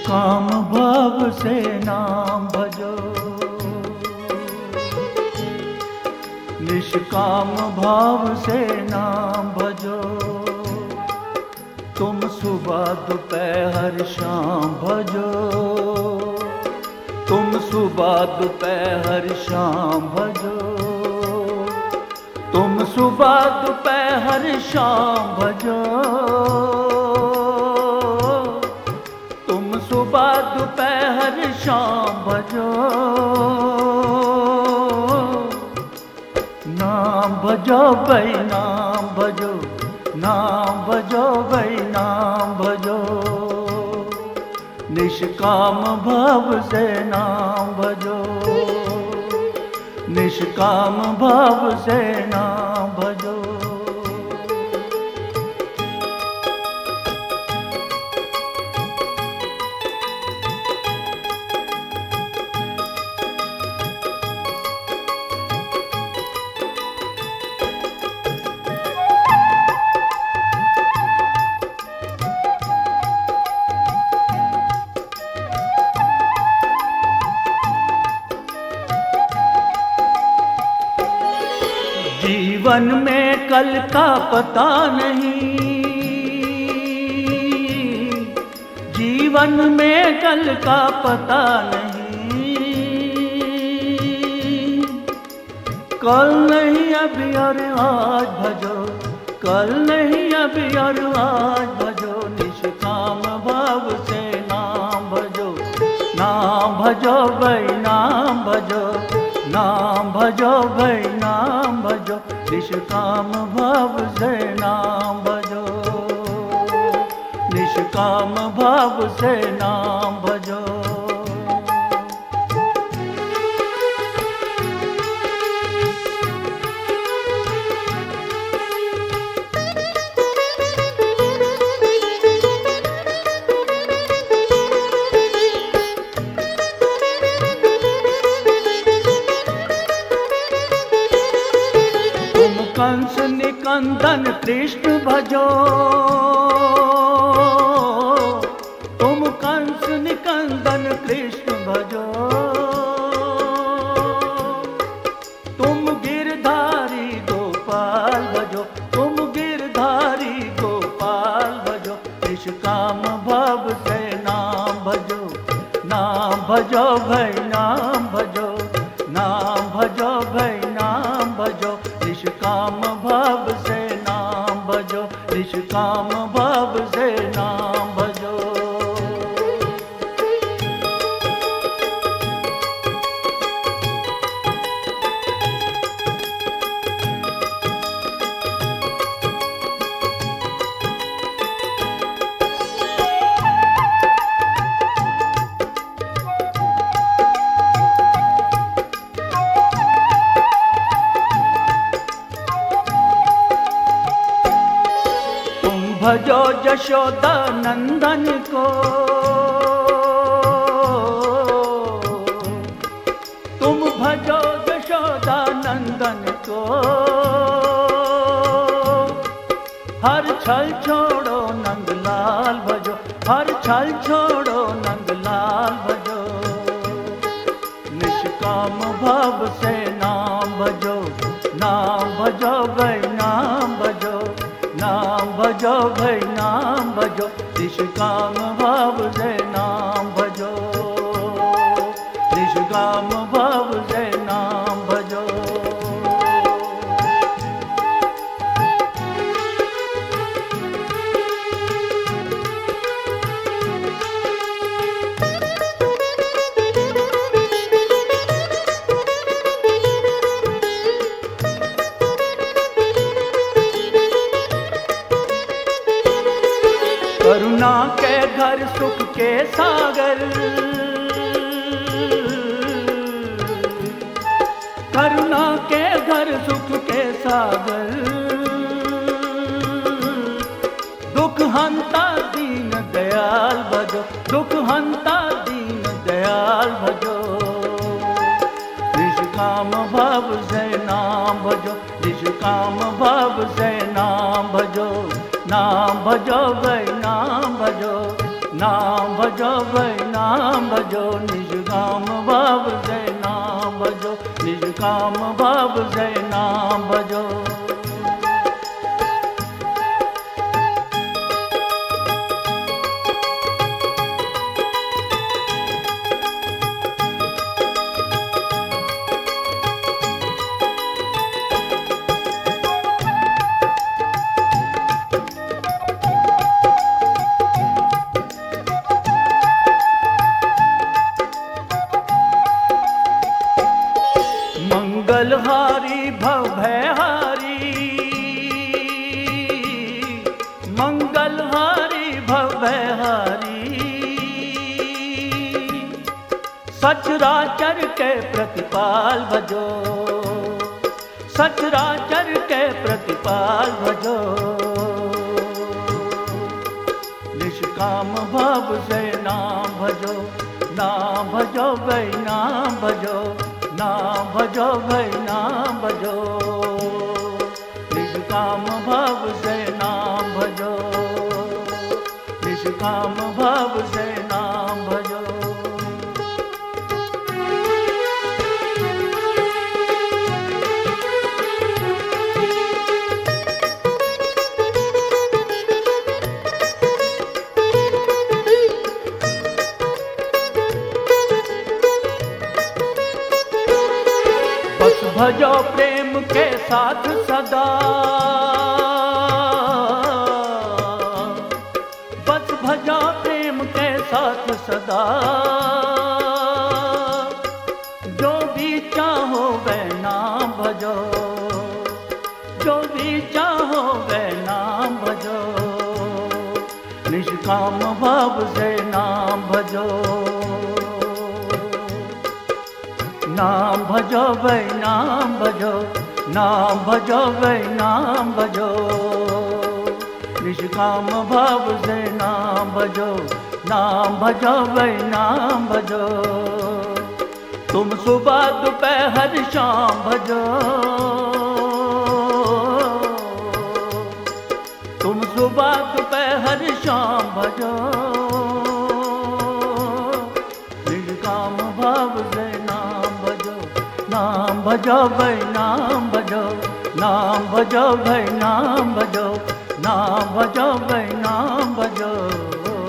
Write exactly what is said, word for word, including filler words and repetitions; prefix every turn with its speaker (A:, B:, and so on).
A: निष्काम भाव से नाम भजो, निष्काम भाव से नाम भजो। तुम सुबह दोपहर शाम भजो, तुम सुबह दोपहर शाम भजो, तुम सुबह दोपहर शाम भजो, तुम सुबह दोपहर शाम भजो। नाम भजो भाई नाम भजो, नाम भजो भाई नाम भजो। निष्काम भाव से नाम भजो, निष्काम भाव से नाम भजो। जीवन में कल का पता नहीं, जीवन में कल का पता नहीं। कल नहीं अभी और आज भजो, कल नहीं अभी और आज भजो। निष्काम भाव से नाम भजो, नाम भजो भाई नाम भजो, नाम भजो भाई नाम भजो। निष्काम भाव से नाम भजो, निष्काम भाव से नाम भजो। कंस निकंदन कृष्ण भजो, तुम कंस निकंदन कृष्ण भजो। तुम गिरधारी गोपाल भजो, तुम गिरधारी गोपाल भजो। निष्काम भाव से नाम भजो, नाम भजो भाई नाम भजो, नाम भजो भाई नाम भजो। निष्काम भाव से नाम भजो, निष्काम भाव से नाम भजो। भजो यशोदा नंदन को, तुम भजो यशोदा नंदन को। हर छल छोड़ो नंदलाल भजो, हर छल छोड़ो नंदलाल भजो। निष्काम भाव से नाम भजो, नाम भजो भाई नाम भजो, नाम भजो भाई नाम भजो। निष्काम भाव से नाम भजो, निष्काम भाव से नाम भजो। करुणा के घर सुख के सागर, करुणा के घर सुख के सागर। दुख हंता दीन दयाल भजो, दुख हंता दीन दयाल भजो। निष्काम भाव से नाम भजो, निष्काम भाव से नाम भजो। नाम भजो भाई नाम भजो, नाम भजो भाई नाम भजो, निष्काम भाव से नाम भजो, निष्काम भाव से नाम भजो। मंगलहारी भवभयहारी, मंगलहारी भवभयहारी, सचराचर के प्रतिपाल भजो, सचराचर के प्रतिपाल भजो। निष्काम भाव से नाम भजो, नाम भजो भाई नाम भजो, नाम भजो भाई नाम भजो। निष्काम भाव से नाम भजो, निष्काम भाव से नाम भजो। बस भजो प्रेम के साथ सदा, बस भजो प्रेम के साथ सदा। जो भी चाहो वह नाम भजो, जो भी चाहो वह नाम भजो। निष्काम भाव से नाम भजो, नाम भजो भाई नाम भजो, नाम भजो भाई नाम भजो। निष्काम भाव से नाम भजो, नाम भजो भाई नाम भजो। तुम सुबह दोपहर शाम भजो, तुम सुबह दोपहर शाम भजो। निष्काम भाव से नाम भजो भाई नाम भजो, नाम भजो भाई नाम भजो, नाम भजो भाई नाम भजो।